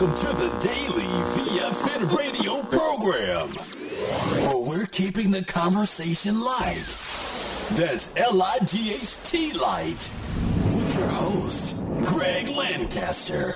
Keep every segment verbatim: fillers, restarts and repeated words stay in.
Welcome to the Daily V F N radio program, where we're keeping the conversation light. That's L I G H T light. With your host, Greg Lancaster.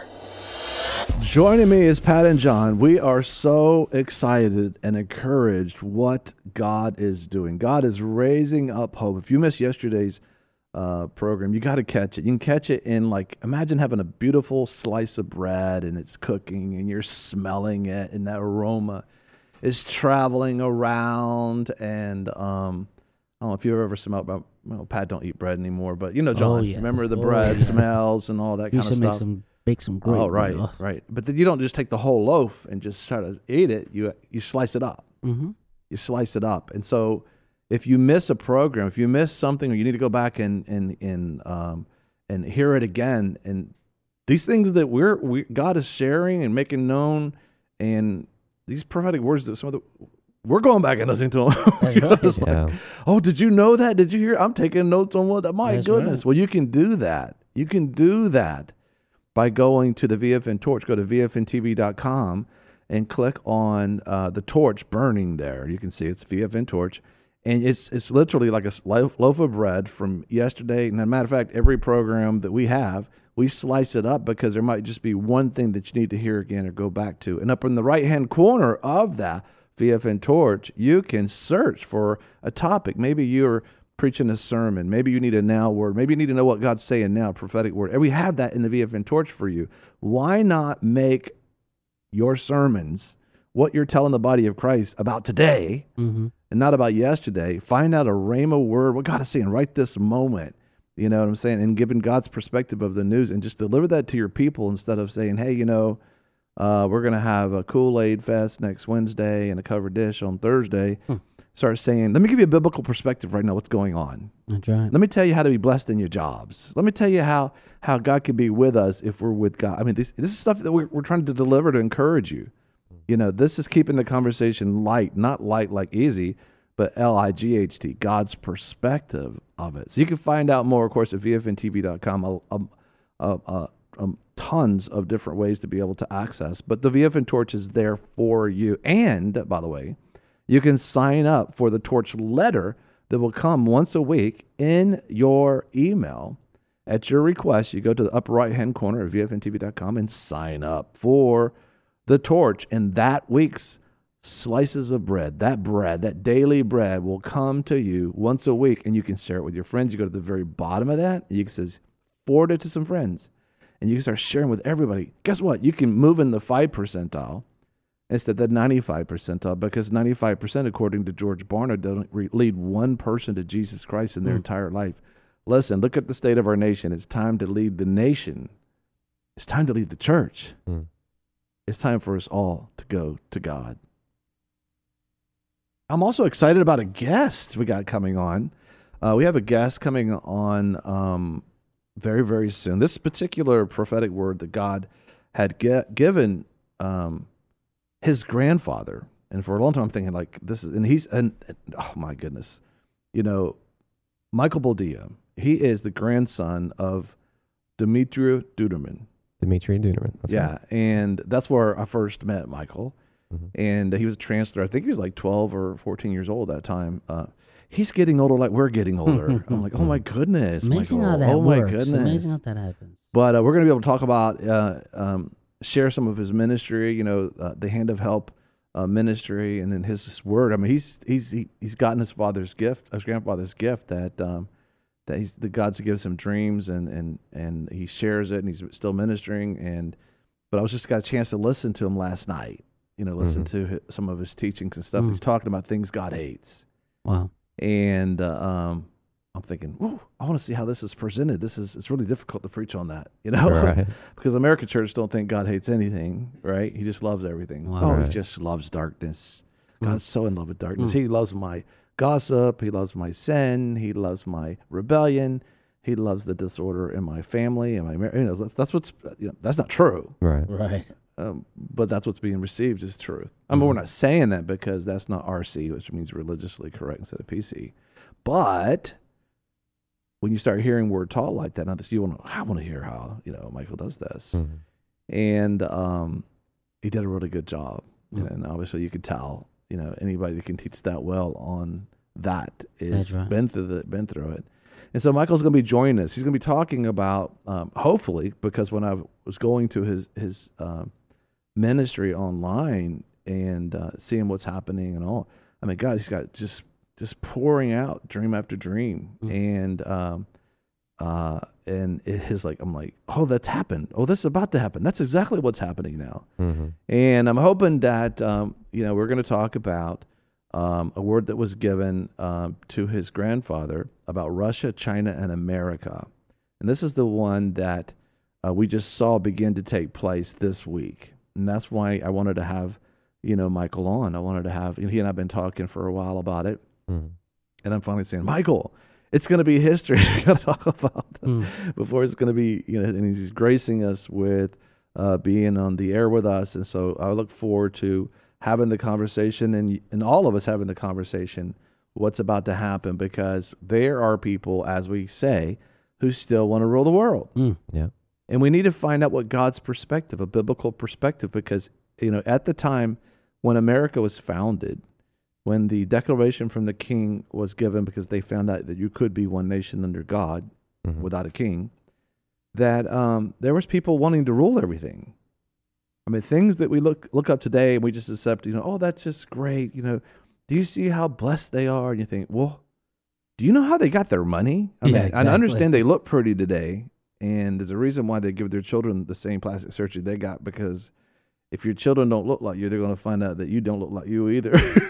Joining me is Pat and John. We are so excited and encouraged what God is doing. God is raising up hope. If you missed yesterday's uh, program, you got to catch it. You can catch it in, like, imagine having a beautiful slice of bread and it's cooking and you're smelling it and that aroma is traveling around. And um, I don't know if you've ever smelled, well, well, Pat don't eat bread anymore, but you know, John, oh, yeah. remember the oh, bread yeah. smells and all that You kind of should stuff. make some, bake some great Oh, right, bread. right. But then you don't just take the whole loaf and just try to eat it. You you slice it up. Mm-hmm. You slice it up. And so if you miss a program, if you miss something, or you need to go back and and and um and hear it again, and these things that we're we God is sharing and making known, and these prophetic words that some of the we're going back and listening to them. That's right. It's like, Yeah. oh, did you know that? Did you hear? I'm taking notes on what that. My That's goodness. right. Well, you can do that. You can do that by going to the V F N Torch. Go to V F N T V dot com and click on uh, the torch burning there. You can see it's V F N Torch. And it's it's literally like a loaf, loaf of bread from yesterday. And as a matter of fact, every program that we have, we slice it up because there might just be one thing that you need to hear again or go back to. And up in the right-hand corner of that V F N Torch, you can search for a topic. Maybe you're preaching a sermon. Maybe you need a now word. Maybe you need to know what God's saying now, prophetic word. And we have that in the V F N Torch for you. Why not make your sermons what you're telling the body of Christ about today, Mm-hmm. and not about yesterday? Find out a rhema word, what God is saying right this moment. You know what I'm saying? And giving God's perspective of the news, and just deliver that to your people instead of saying, hey, you know, uh, we're going to have a Kool-Aid Fest next Wednesday and a covered dish on Thursday. Hmm. Start saying, let me give you a biblical perspective right now, what's going on. That's right. Let me tell you how to be blessed in your jobs. Let me tell you how, how God can be with us if we're with God. I mean, this, this is stuff that we're, we're trying to deliver to encourage you. You know, this is keeping the conversation light, not light like easy, but L I G H T, God's perspective of it. So you can find out more, of course, at V F N T V dot com. Uh, um, uh, uh, um, tons of different ways to be able to access. But the V F N Torch is there for you. And, by the way, you can sign up for the Torch letter that will come once a week in your email. At your request, you go to the upper right-hand corner of V F N T V dot com and sign up for the Torch. And that week's slices of bread, that bread, that daily bread will come to you once a week, and you can share it with your friends. You go to the very bottom of that, and you can say, forward it to some friends, and you can start sharing with everybody. Guess what? You can move in the five percentile instead of the ninety-five percentile, because ninety-five percent, according to George Barna, doesn't re- lead one person to Jesus Christ in their Mm. entire life. Listen, look at the state of our nation. It's time to lead the nation. It's time to lead the church. Mm. It's time for us all to go to God. I'm also excited about a guest we got coming on. Uh, we have a guest coming on um, very, very soon. This particular prophetic word that God had get, given um, his grandfather, and for a long time I'm thinking, like, this is, and he's, and oh my goodness, you know, Michael Boldia, he is the grandson of Dmitry Duderman. Dmitry Duderman. That's yeah, right. and that's where I first met Michael. Mhm. And he was a transfer. I think he was like twelve or fourteen years old at that time. Uh, he's getting older like we're getting older. I'm like, oh my goodness. Amazing Michael. how that oh my works. goodness. Amazing how that happens. But uh, we're going to be able to talk about, uh, um, share some of his ministry, you know, uh, the Hand of Help uh, ministry, and then his, his word. I mean, he's he's he, he's gotten his father's gift, his grandfather's gift, that um, that he's the God gives him dreams, and and and he shares it, and he's still ministering. And but I was just got a chance to listen to him last night. You know, listen Mhm. to hi- some of his teachings and stuff. Mm. He's talking about things God hates. Wow. And uh, um, I'm thinking, ooh, I want to see how this is presented. This is, it's really difficult to preach on that, you know, Right. because American church don't think God hates anything, right? He just loves everything. Wow. Oh, Right. he just loves darkness. Mm. God's so in love with darkness. Mm. He loves my gossip. He loves my sin. He loves my rebellion. He loves the disorder in my family and my marriage. You know, that's, that's what's, you know, that's not true. Right. Right. Um, but that's what's being received as truth. I mean, we're not saying that because that's not R C, which means religiously correct instead of P C. But when you start hearing word taught like that, now that you want to, I want to hear how, you know, Michael does this. Mhm. And um, he did a really good job. Mm. And obviously you could tell, you know, anybody that can teach that well on that is That's right. been through the, been through it. And so Michael's going to be joining us. He's going to be talking about, um, hopefully, because when I was going to his, his, um, ministry online and, uh, seeing what's happening and all, I mean, God, he's got just, just pouring out dream after dream. Mm. And, um, uh, and it is like, I'm like, oh, that's happened. Oh, this is about to happen. That's exactly what's happening now. Mm-hmm. And I'm hoping that, um, you know, we're going to talk about um, a word that was given um, to his grandfather about Russia, China, and America. And this is the one that uh, we just saw begin to take place this week. And that's why I wanted to have, you know, Michael on. I wanted to have, he and I have been talking for a while about it. Mm-hmm. And I'm finally saying, Michael, it's going to be history. We're going to talk about this Mm. before it's going to be, you know, and he's gracing us with uh, being on the air with us. And so I look forward to having the conversation and, and all of us having the conversation, what's about to happen, because there are people, as we say, who still want to rule the world. Mm. Yeah. And we need to find out what God's perspective, a biblical perspective, because, you know, at the time when America was founded, when the declaration from the king was given, because they found out that you could be one nation under God Mhm. without a king, that um, there was people wanting to rule everything. I mean, things that we look look up today and we just accept, you know, oh, that's just great. You know, do you see how blessed they are? And you think, well, do you know how they got their money? I Yeah, mean, I exactly. understand they look pretty today, and there's a reason why they give their children the same plastic surgery they got, because if your children don't look like you, they're going to find out that you don't look like you either.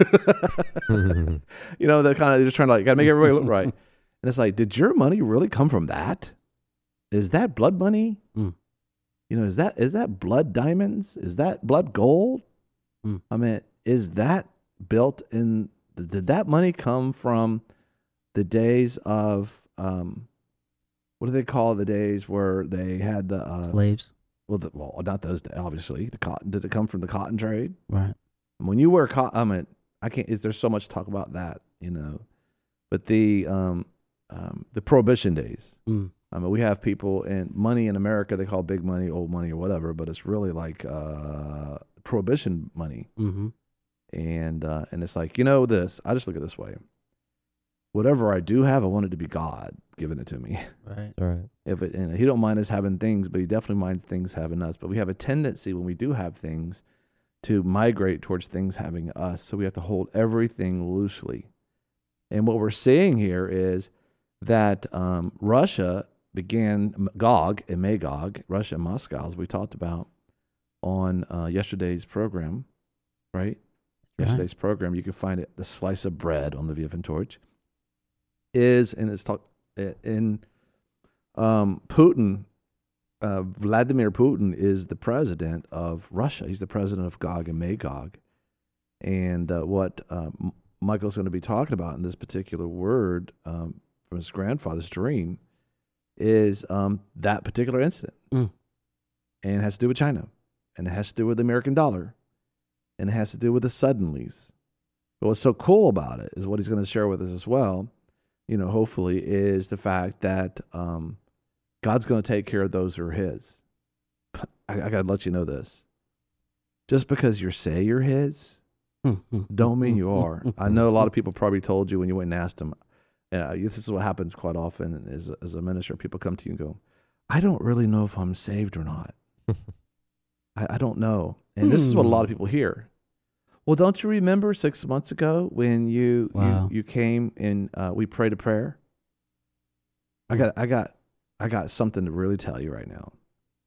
Mhm. You know, they're kind of just trying to like, got to make everybody look right. And it's like, did your money really come from that? Is that blood money? Mm. You know, is that is that blood diamonds? Is that blood gold? Mm. I mean, is that built in? Did that money come from the days of um, what do they call the days where they had the uh, Slaves. well, the, well, not those days, obviously. The cotton, did it come from the cotton trade? Right. And when you wear cotton, I mean, I can't. Is there's so much talk about that, you know? But the um, um, the prohibition days. Mm. I mean, we have people in money in America they call big money, old money, or whatever, but it's really like uh, prohibition money. Mm-hmm. And uh, and it's like, you know, this. I just look at it this way. Whatever I do have, I want it to be God giving it to me. Right. All right. If it, and he don't mind us having things, but he definitely minds things having us. But we have a tendency when we do have things to migrate towards things having us. So we have to hold everything loosely. And what we're seeing here is that um, Russia began Gog and Magog, Russia and Moscow, as we talked about on uh, yesterday's program, right? Right. Yesterday's program, you can find it, the slice of bread on the V F N Torch, is, and it's talked in um, Putin, uh, Vladimir Putin is the president of Russia. He's the president of Gog and Magog. And uh, what uh, M- Michael's going to be talking about in this particular word um, from his grandfather's dream is um, that particular incident. Mm. And it has to do with China. And it has to do with the American dollar. And it has to do with the suddenlies. But what's so cool about it is what he's going to share with us as well, you know, hopefully, is the fact that um, God's going to take care of those who are his. I, I got to let you know this. Just because you say you're his, don't mean you are. I know a lot of people probably told you when you went and asked them. Uh, this is what happens quite often as, as a minister. People come to you and go, I don't really know if I'm saved or not. I, I don't know. And this is what a lot of people hear. Well, don't you remember six months ago when you Wow. you, you came and uh, we prayed a prayer? I got I got I got something to really tell you right now.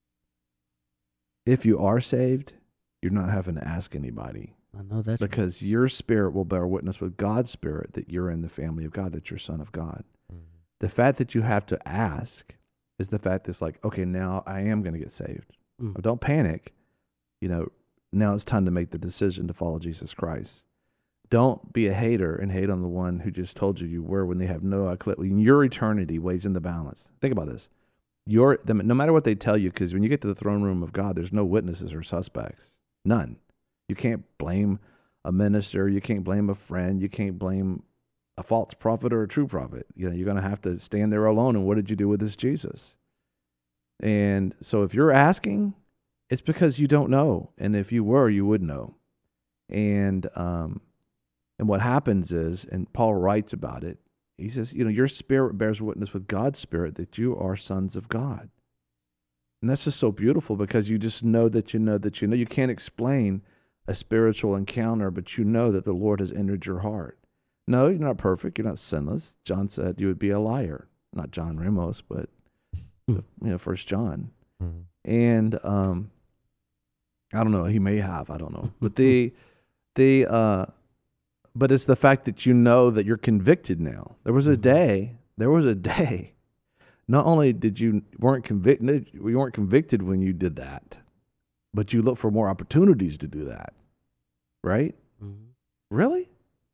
If you are saved, you're not having to ask anybody, I know that's right. because your spirit will bear witness with God's spirit that you're in the family of God, that you're a son of God. Mhm. The fact that you have to ask is the fact that's like, okay, now I am going to get saved. Mm. Don't panic. You know, now it's time to make the decision to follow Jesus Christ. Don't be a hater and hate on the one who just told you you were when they have no clue. Your eternity weighs in the balance. Think about this. Your, no matter what they tell you, because when you get to the throne room of God, there's no witnesses or suspects. None. You can't blame a minister. You can't blame a friend. You can't blame a false prophet or a true prophet. You know, you're going to have to stand there alone. And what did you do with this Jesus? And so if you're asking, It's because you don't know. And if you were, you would know. And um, and what happens is, and Paul writes about it, he says, you know, your spirit bears witness with God's spirit that you are sons of God. And that's just so beautiful because you just know that you know that you know. You can't explain a spiritual encounter, but you know that the Lord has entered your heart. No, you're not perfect. You're not sinless. John said you would be a liar. Not John Ramos, but, you know, First John. Mm-hmm. And um, I don't know. He may have. I don't know. But the, the, uh, but it's the fact that you know that you're convicted now. There was a day, there was a day, not only did you weren't convicted, we weren't convicted when you did that, but you look for more opportunities to do that. Right? Mhm. Really?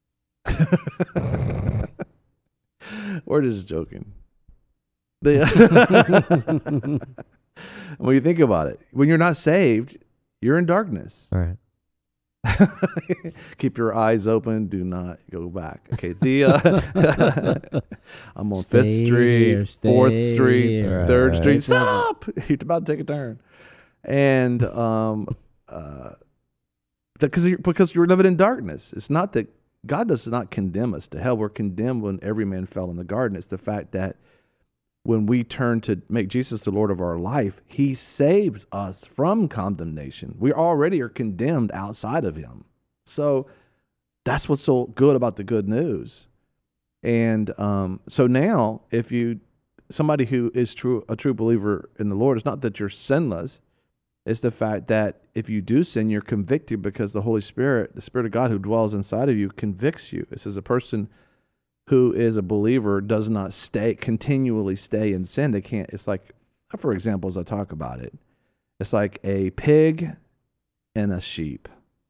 We're just joking. The, when you think about it, when you're not saved, you're in darkness. All right. Keep your eyes open. Do not go back. Okay. The uh, I'm on Stay Fifth Street, here, stay Fourth Street, here. Third Right. Street. Stop! You're about to take a turn, and um, uh, because you're, because you're living in darkness. It's not that God does not condemn us to hell. We're condemned when every man fell in the garden. It's the fact that when we turn to make Jesus the Lord of our life, he saves us from condemnation. We already are condemned outside of him. So that's what's so good about the good news. And um, so now, if you, somebody who is true, a true believer in the Lord, it's not that you're sinless. It's the fact that if you do sin, you're convicted because the Holy Spirit, the Spirit of God who dwells inside of you, convicts you. This is a person who is a believer does not stay, continually stay in sin. They can't, it's like, for example, as I talk about it, it's like a pig and a sheep,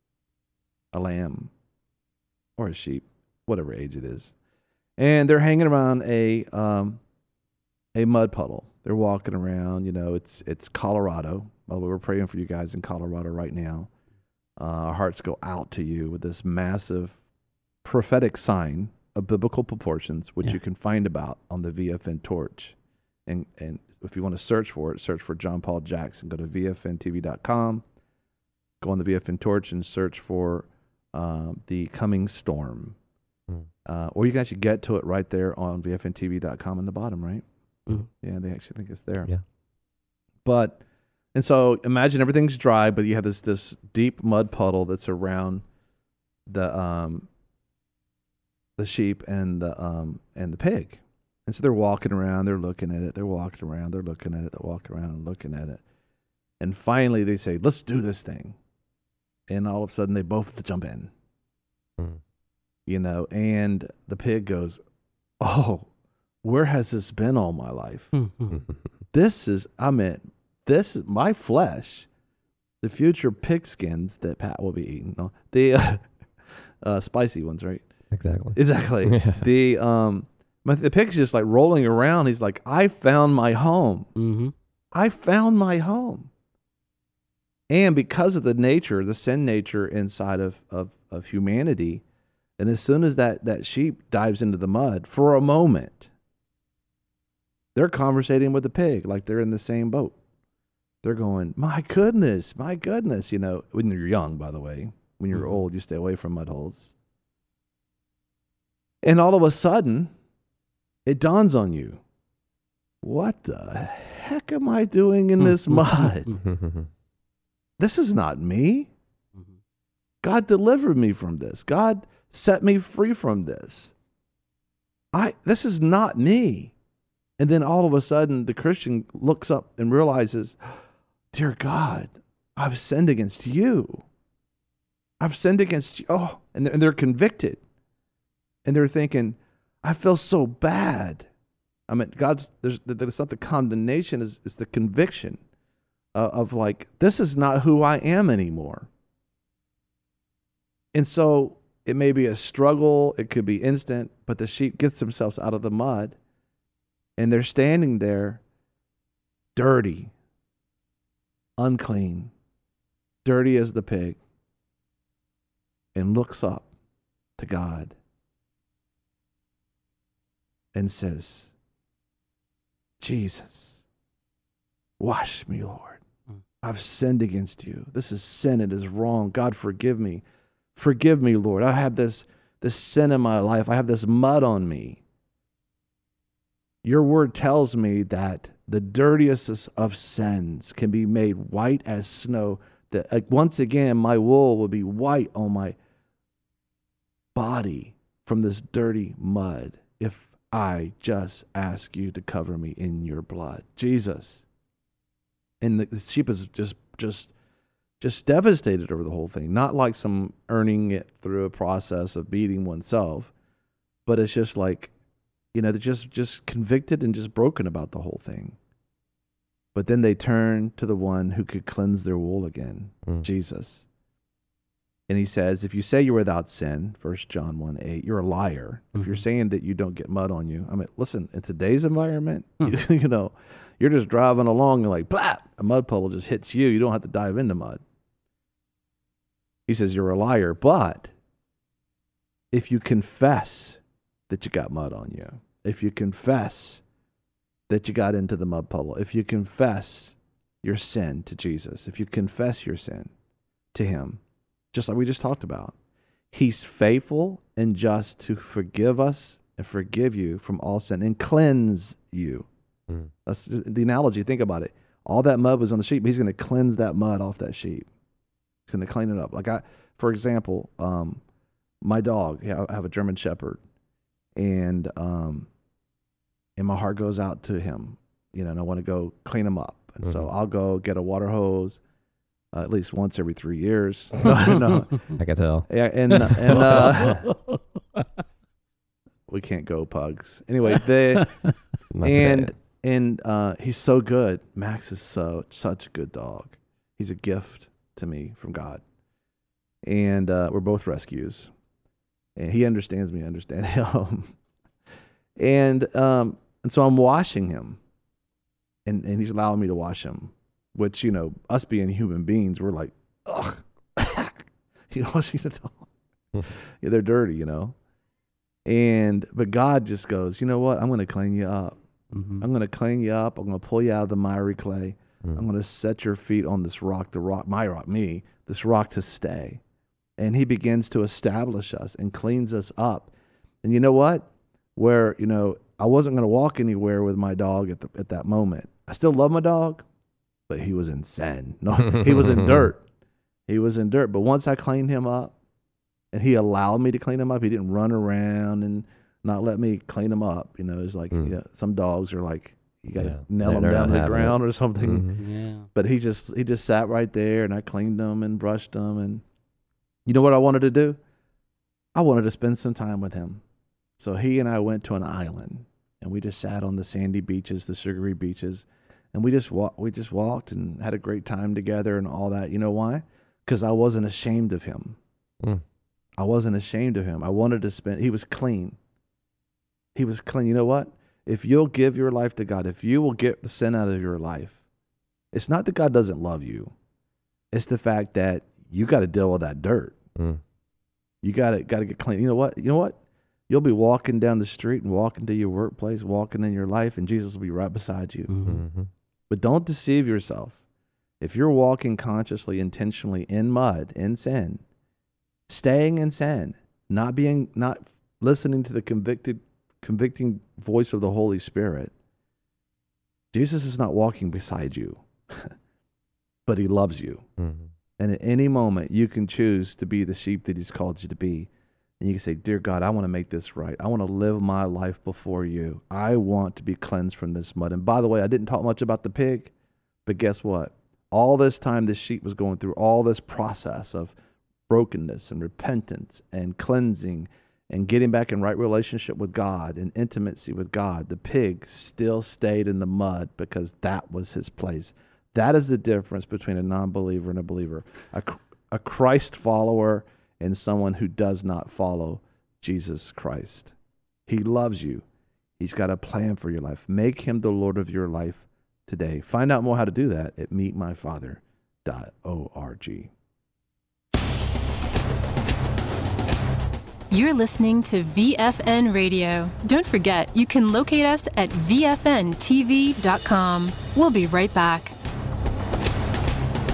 a lamb or a sheep, whatever age it is. And they're hanging around a, um, a mud puddle. They're walking around, you know, it's, it's Colorado. By the way, we're praying for you guys in Colorado right now. Uh, our hearts go out to you with this massive prophetic sign of biblical proportions, which Yeah. you can find about on the V F N Torch. And and if you want to search for it, search for John Paul Jackson. Go to V F N T V dot com, go on the V F N Torch and search for um, the coming storm. Mm. Uh, or you can actually get to it right there on V F N T V dot com in the bottom, right? Mhm. Yeah, they actually think it's there. Yeah. But, and so imagine everything's dry, but you have this this deep mud puddle that's around the um the sheep and the um and the pig. And so they're walking around, they're looking at it, they're walking around, they're looking at it, they're walking around and looking at it. And finally they say, let's do this thing. And all of a sudden they both jump in. Mm. You know, and the pig goes, oh, where has this been all my life? This is, I mean, this is my flesh, the future pigskins that Pat will be eating. No, the uh, uh, spicy ones, right? Exactly. Exactly. Yeah. The um, but the pig's just like rolling around. He's like, I found my home. Mm-hmm. I found my home. And because of the nature, the sin nature inside of of of humanity, and as soon as that that sheep dives into the mud for a moment, they're conversating with the pig like they're in the same boat. They're going, my goodness, my goodness. You know, when you're young, by the way, when you're Mhm. old, you stay away from mud holes. And all of a sudden, it dawns on you, what the heck am I doing in this mud? This is not me. Mhm. God delivered me from this. God set me free from this. I this is not me. And then all of a sudden the Christian looks up and realizes, dear God, I've sinned against you. I've sinned against you. Oh, and they're, and they're convicted. And they're thinking, I feel so bad. I mean, God's, there's, there's not the condemnation, it's, it's the conviction uh, of like, this is not who I am anymore. And so it may be a struggle, it could be instant, but the sheep gets themselves out of the mud and they're standing there dirty, unclean, dirty as the pig, and looks up to God and says, Jesus, wash me, Lord. Mm. I've sinned against you. This is sin. It is wrong. God, forgive me. Forgive me, Lord. I have this, this sin in my life. I have this mud on me. Your word tells me that the dirtiest of sins can be made white as snow. That like, once again, my wool will be white on my body from this dirty mud if I just ask you to cover me in your blood. Jesus. And the, the sheep is just, just, just devastated over the whole thing. Not like some earning it through a process of beating oneself, but it's just like, you know, they're just, just convicted and just broken about the whole thing. But then they turn to the one who could cleanse their wool again, mm. Jesus. And he says, if you say you're without sin, First John one eight, you're a liar. Mm-hmm. If you're saying that you don't get mud on you, I mean, listen, in today's environment, mm. you, you know, you're just driving along and like, blah, a mud puddle just hits you. You don't have to dive into mud. He says, you're a liar. But if you confess that you got mud on you, if you confess that you got into the mud puddle, if you confess your sin to Jesus, if you confess your sin to him, just like we just talked about, he's faithful and just to forgive us and forgive you from all sin and cleanse you. Mm. That's the analogy. Think about it. All that mud was on the sheep, but he's going to cleanse that mud off that sheep. He's going to clean it up. Like I, for example, um, my dog, I have a German Shepherd, and um, and my heart goes out to him, you know, and I want to go clean him up. And mm-hmm. so I'll go get a water hose uh, at least once every three years. no, no. I can tell. Yeah, and and uh, we can't go pugs. Anyway, they and and uh, he's so good. Max is so such a good dog. He's a gift to me from God, and uh, we're both rescues. And he understands me. I understand him. and um, and so I'm washing him, and and he's allowing me to wash him. Which, you know, us being human beings, we're like, ugh, you know, washing the dog. Yeah, they're dirty, you know. And but God just goes, you know what? I'm going to clean you up. Mm-hmm. I'm going to clean you up. I'm going to pull you out of the miry clay. Mm-hmm. I'm going to set your feet on this rock, the rock, my rock, me, this rock to stay. And he begins to establish us and cleans us up. And you know what? Where, you know, I wasn't going to walk anywhere with my dog at the, at that moment. I still love my dog, but he was in sin. No, he was in dirt. He was in dirt. But once I cleaned him up, and he allowed me to clean him up, he didn't run around and not let me clean him up. You know, it's like mm. you know, some dogs are like, you got to yeah. nail them down to the ground it. or something. Mm-hmm. Yeah. But he just he just sat right there, and I cleaned him and brushed him. And you know what I wanted to do? I wanted to spend some time with him. So he and I went to an island, and we just sat on the sandy beaches, the sugary beaches, and we just walked. We just walked and had a great time together and all that. You know why? Because I wasn't ashamed of him. Mm. I wasn't ashamed of him. I wanted to spend. He was clean. He was clean. You know what? If you'll give your life to God, if you will get the sin out of your life, it's not that God doesn't love you. It's the fact that you got to deal with that dirt. Mm. You got to got to get clean. You know what? You know what? You'll be walking down the street and walking to your workplace, walking in your life, and Jesus will be right beside you. Mm-hmm. But don't deceive yourself. If you're walking consciously, intentionally in mud, in sin, staying in sin, not being, not listening to the convicted, convicting voice of the Holy Spirit, Jesus is not walking beside you, but he loves you. Mm-hmm. And at any moment, you can choose to be the sheep that he's called you to be. And you can say, dear God, I want to make this right. I want to live my life before you. I want to be cleansed from this mud. And by the way, I didn't talk much about the pig, but guess what? All this time, this sheep was going through all this process of brokenness and repentance and cleansing and getting back in right relationship with God and intimacy with God. The pig still stayed in the mud because that was his place. That is the difference between a non-believer and a believer. A, a Christ follower and someone who does not follow Jesus Christ. He loves you. He's got a plan for your life. Make him the Lord of your life today. Find out more how to do that at meet my father dot org. You're listening to V F N Radio. Don't forget, you can locate us at V F N T V dot com. We'll be right back.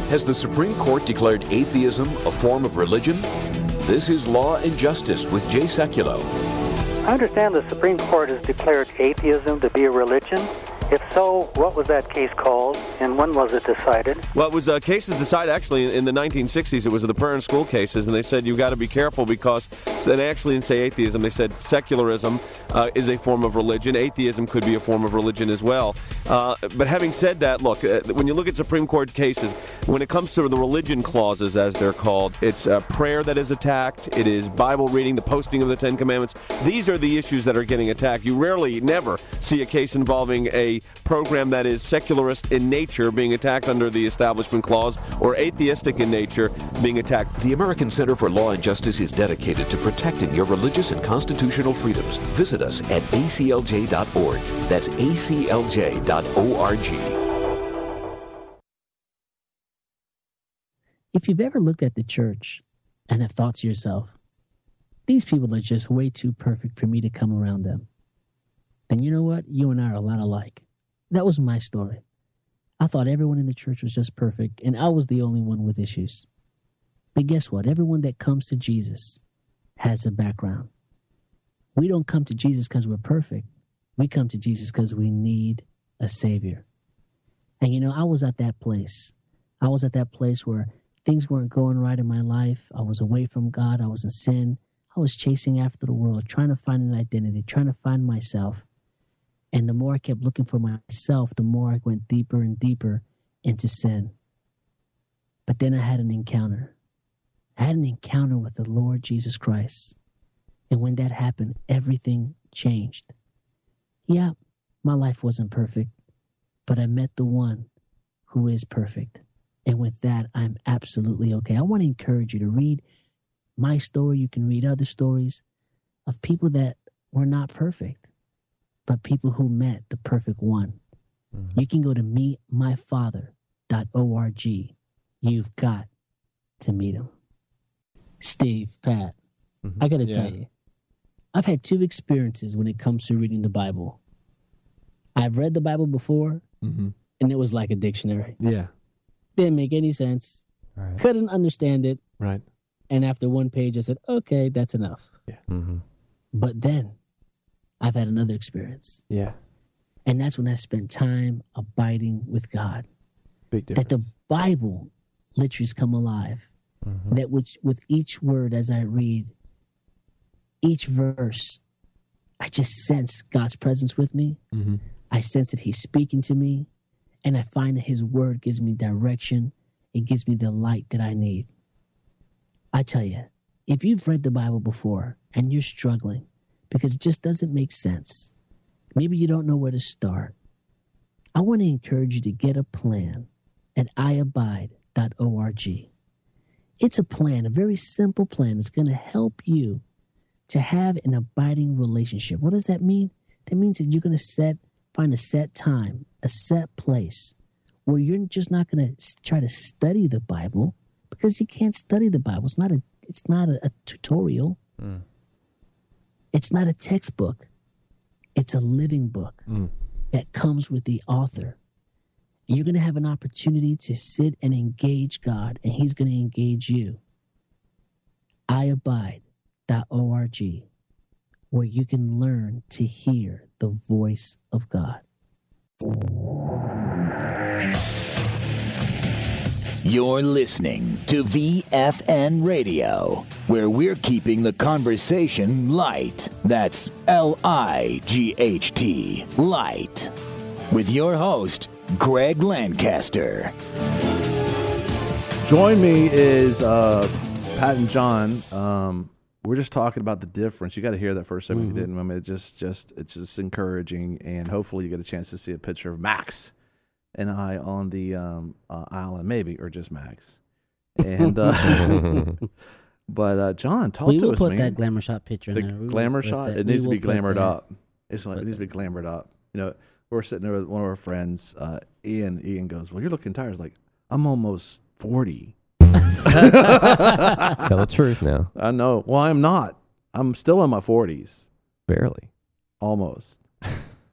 Has the Supreme Court declared atheism a form of religion? This is Law and Justice with Jay Sekulow. I understand the Supreme Court has declared atheism to be a religion. If so, what was that case called, and when was it decided? Well, it was uh, cases decided actually in the nineteen sixties. It was the prayer and school cases, and they said you've got to be careful because they actually didn't say atheism. They said secularism uh, is a form of religion. Atheism could be a form of religion as well. Uh, but having said that, look, uh, when you look at Supreme Court cases, when it comes to the religion clauses, as they're called, it's uh, prayer that is attacked. It is Bible reading, the posting of the Ten Commandments. These are the issues that are getting attacked. You rarely, never see a case involving a program that is secularist in nature being attacked under the Establishment Clause or atheistic in nature being attacked. The American Center for Law and Justice is dedicated to protecting your religious and constitutional freedoms. Visit us at A C L J dot org. That's A C L J dot org. If you've ever looked at the church and have thought to yourself, these people are just way too perfect for me to come around them, then you know what? You and I are a lot alike. That was my story. I thought everyone in the church was just perfect, and I was the only one with issues. But guess what? Everyone that comes to Jesus has a background. We don't come to Jesus because we're perfect. We come to Jesus because we need a Savior. And you know, I was at that place. I was at that place where things weren't going right in my life. I was away from God. I was in sin. I was chasing after the world, trying to find an identity, trying to find myself. And the more I kept looking for myself, the more I went deeper and deeper into sin. But then I had an encounter. I had an encounter with the Lord Jesus Christ. And when that happened, everything changed. Yeah, my life wasn't perfect, but I met the one who is perfect. And with that, I'm absolutely okay. I want to encourage you to read my story. You can read other stories of people that were not perfect, but people who met the perfect one. Mm-hmm. You can go to meet my father dot org. You've got to meet him. Steve, Pat, mm-hmm. I got to yeah. tell you, I've had two experiences when it comes to reading the Bible. I've read the Bible before, mm-hmm. and it was like a dictionary. Yeah. Didn't make any sense. Right. Couldn't understand it. Right. And after one page, I said, okay, that's enough. Yeah. Mm-hmm. But then I've had another experience. Yeah. And that's when I spent time abiding with God. Big difference. That the Bible literally has come alive. Mm-hmm. That which, with each word as I read, each verse, I just sense God's presence with me. Mm-hmm. I sense that he's speaking to me. And I find that his word gives me direction. It gives me the light that I need. I tell you, if you've read the Bible before and you're struggling because it just doesn't make sense, maybe you don't know where to start, I want to encourage you to get a plan at I abide dot org. It's a plan, a very simple plan that's going to help you to have an abiding relationship. What does that mean? That means that you're going to set, find a set time, a set place where you're just not going to try to study the Bible, because you can't study the Bible. It's not a, it's not a, a tutorial. Mm. It's not a textbook. It's a living book mm. that comes with the author. And you're going to have an opportunity to sit and engage God, and he's going to engage you. I abide dot org, where you can learn to hear the voice of God. You're listening to V F N Radio, where we're keeping the conversation light. That's L I G H T, light. With your host, Greg Lancaster. Join me is uh, Pat and John. Um, we're just talking about the difference. You got to hear that first segment. Mm-hmm. You didn't. I mean, it just, just, it's just encouraging, and hopefully you get a chance to see a picture of Max and I on the um, uh, island, maybe, or just Max. And uh, but uh, John, talk we to will us, put man. that glamour shot picture the in there. We glamour shot. That. It needs we to be glamored that. up. It's like, it needs to be glamored up. You know, we're sitting there with one of our friends, uh, Ian. Ian goes, "Well, you're looking tired." It's like, I'm almost forty. Tell the truth now. I know. Well, I'm not. I'm still in my forties. Barely. Almost.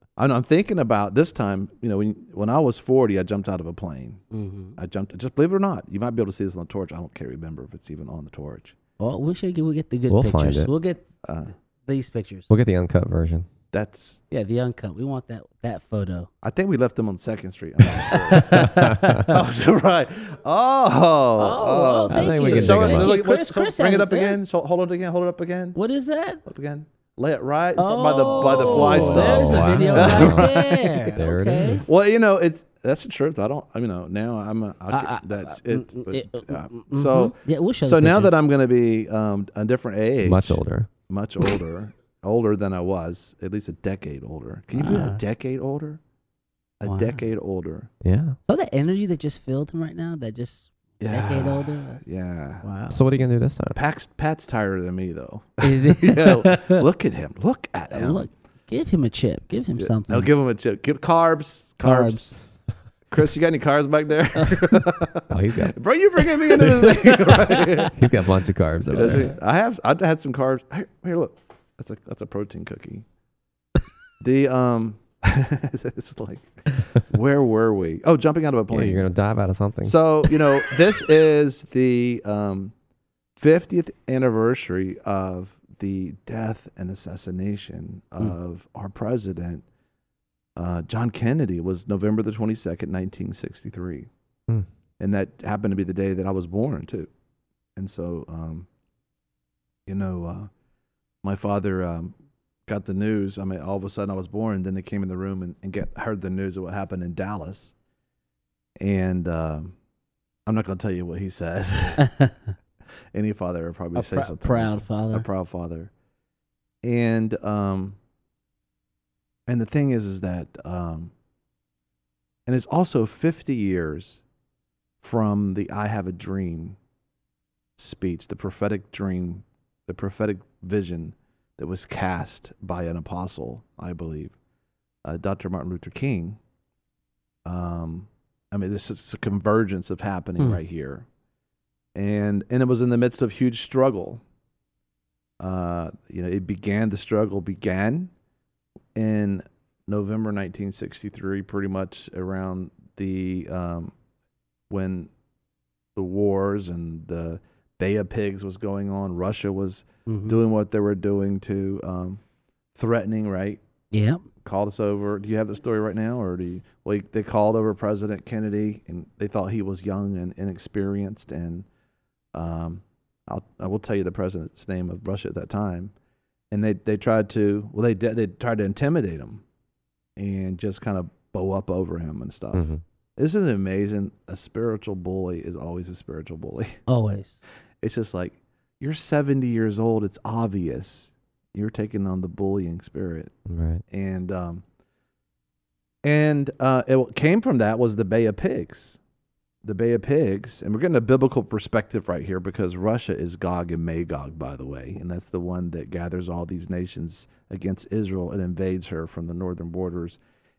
I'm, I'm thinking about this time. You know, when when I was forty, I jumped out of a plane. Mm-hmm. I jumped. Just believe it or not, you might be able to see this on the torch. I don't care. Remember if it's even on the torch. Well, we should get, we'll get the good We'll find pictures. it. We'll get Uh, these pictures. We'll get the uncut version. that's. Yeah, the uncut. We want that that photo. I think we left them on Second Street. I'm not sure. Oh, so right. Oh, oh, I think we you. can Show dig it. them up. Look, Chris- let's- Chris bring has it up it there. again. So hold it again. Hold it up again. What is that? Up again. Lay it right Oh, by the by the fly there's stone. a wow. video right there. There it okay. is. Well, you know, it's that's the truth. I don't. You know, now I'm. A, I, Uh, uh, that's uh, it. mm, But, it, uh, uh, mm, so mhm. Yeah, we'll show so the now picture. that I'm going to be um, a different age, Much older. much older, older than I was, at least a decade older. Can you be a Wow. decade older? A Wow. decade older. Yeah. So that energy that just filled him right now, that just Yeah. decade older. that's- Yeah. Wow. So what are you gonna do this time? Pat's, Pat's tighter than me though. Is it? Yeah, look at him. Look at him. Look, give him a chip. Give him Yeah, something. I'll give him a chip. Give carbs. Carbs. Chris, you got any carbs back there? Oh, he's got Bro, you bringing me into this thing right? he's got a bunch of carbs over Does he? there. I have. I had some carbs. Here, here, look. That's a that's a protein cookie. The um, it's like, where were we? Oh, jumping out of a Yeah, plane. you're gonna dive out of something. So you know, this is the um, fiftieth anniversary of the death and assassination of our president, uh, John Kennedy. It was November the twenty-second, nineteen sixty-three. Hmm. And that happened to be the day that I was born too. And so, um, you know, uh, my father um, got the news. I mean, all of a sudden I was born. Then they came in the room and, and get heard the news of what happened in Dallas. And um, I'm not going to tell you what he said. Any father would probably A say prou- something. proud father. A proud father. And um, and the thing is, is that um, and it's also fifty years from the "I Have a Dream" speech, the prophetic dream, the prophetic vision that was cast by an apostle, I believe, uh, Doctor Martin Luther King. Um, I mean, this is a convergence of happening Hmm. right here, and and it was in the midst of huge struggle. Uh, you know, it began. The struggle began in November nineteen sixty-three, pretty much around the um, when the wars and the Bay of Pigs was going on. Russia was Mhm. doing what they were doing to um, threatening, right? Yep. Called us over. Do you have the story right now, or do you? Well, they called over President Kennedy, and they thought he was young and inexperienced. And um, I'll I will tell you the president's name of Russia at that time. And they they tried to well they did they tried to intimidate him, and just kind of bow up over him and stuff. Mhm. Isn't it amazing? A spiritual bully is always a spiritual bully. Always. It's just like, you're seventy years old. It's obvious you're taking on the bullying spirit. Right. And um, and uh, it what came from that was the Bay of Pigs. The Bay of Pigs. And we're getting a biblical perspective right here, because Russia is Gog and Magog, by the way. And that's the one that gathers all these nations against Israel and invades her from the northern borders.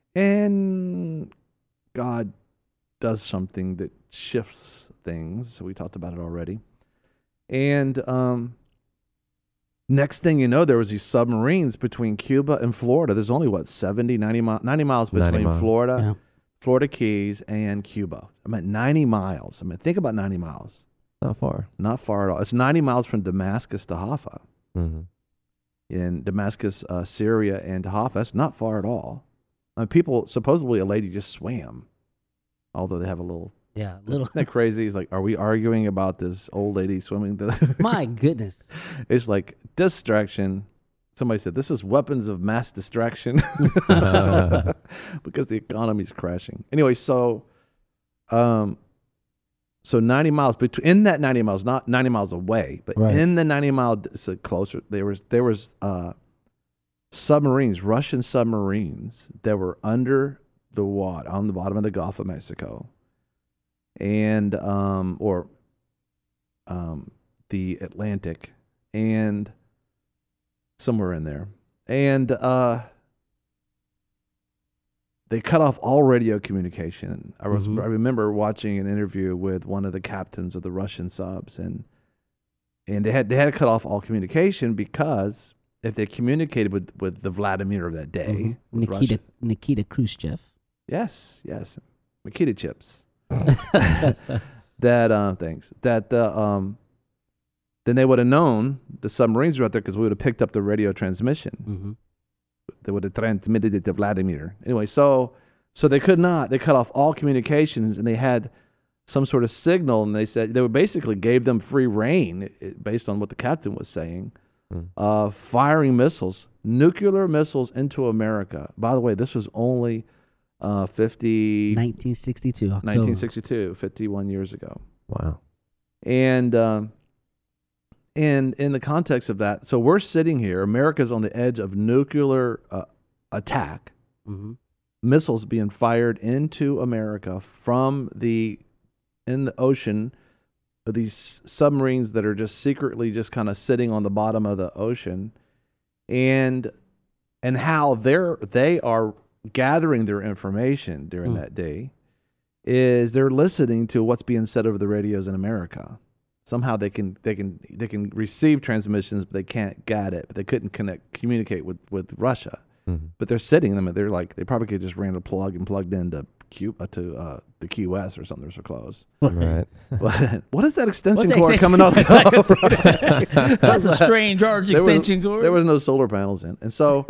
And God does something that shifts things. We talked about it already. And um, next thing you know, there was these submarines between Cuba and Florida. There's only, what, seventy, ninety, mi- ninety miles between ninety miles. Florida, Yeah. Florida Keys, and Cuba. I mean, ninety miles. I mean, think about ninety miles. Not far. Not far at all. It's ninety miles from Damascus to Haifa. Mm-hmm. In Damascus, uh, Syria, and to Haifa, that's not far at all. I mean, people, supposedly a lady just swam, although they have a little... Yeah. Little. Isn't that crazy? It's like, are we arguing about this old lady swimming? To My goodness. It's like distraction. Somebody said this is weapons of mass distraction because the economy's crashing. Anyway, so, um, so ninety miles between in that ninety miles, not ninety miles away, but Right. in the ninety mile so closer, there was there was uh, submarines, Russian submarines that were under the water on the bottom of the Gulf of Mexico. And um or um the Atlantic, and somewhere in there, and uh they cut off all radio communication. I was Mhm. I remember watching an interview with one of the captains of the Russian subs, and and they had they had to cut off all communication because if they communicated with, with the Vladimir of that day, Mhm. with Nikita Russia- Nikita Khrushchev. yes, yes, Makita chips, that uh, things that the um, then they would have known the submarines were out there because we would have picked up the radio transmission. hmm They would have transmitted it to Vladimir. Anyway, so so they could not. They cut off all communications, and they had some sort of signal, and they said they were basically gave them free reign it- it- based on what the captain was saying, Hmm. uh, firing missiles, nuclear missiles into America. By the way, this was only uh, fifty, nineteen sixty-two. October. nineteen sixty-two, fifty-one years ago. Wow. And um, and in the context of that, so we're sitting here. America's on the edge of nuclear uh, attack. hmm Missiles being fired into America from the in the ocean. These submarines that are just secretly just kind of sitting on the bottom of the ocean, and and how they're they are gathering their information during Mm. that day is they're listening to what's being said over the radios in America. Somehow they can they can they can receive transmissions, but they can't get it. But they couldn't connect communicate with, with Russia. Mhm. But they're sitting them. They're like they probably could just ran a plug and plugged into Q uh, to uh, the Key West or something. They're so close. Right. What, what is that extension What's cord that coming off? extension- That's a strange orange There was- extension cord. There was no solar panels in, and so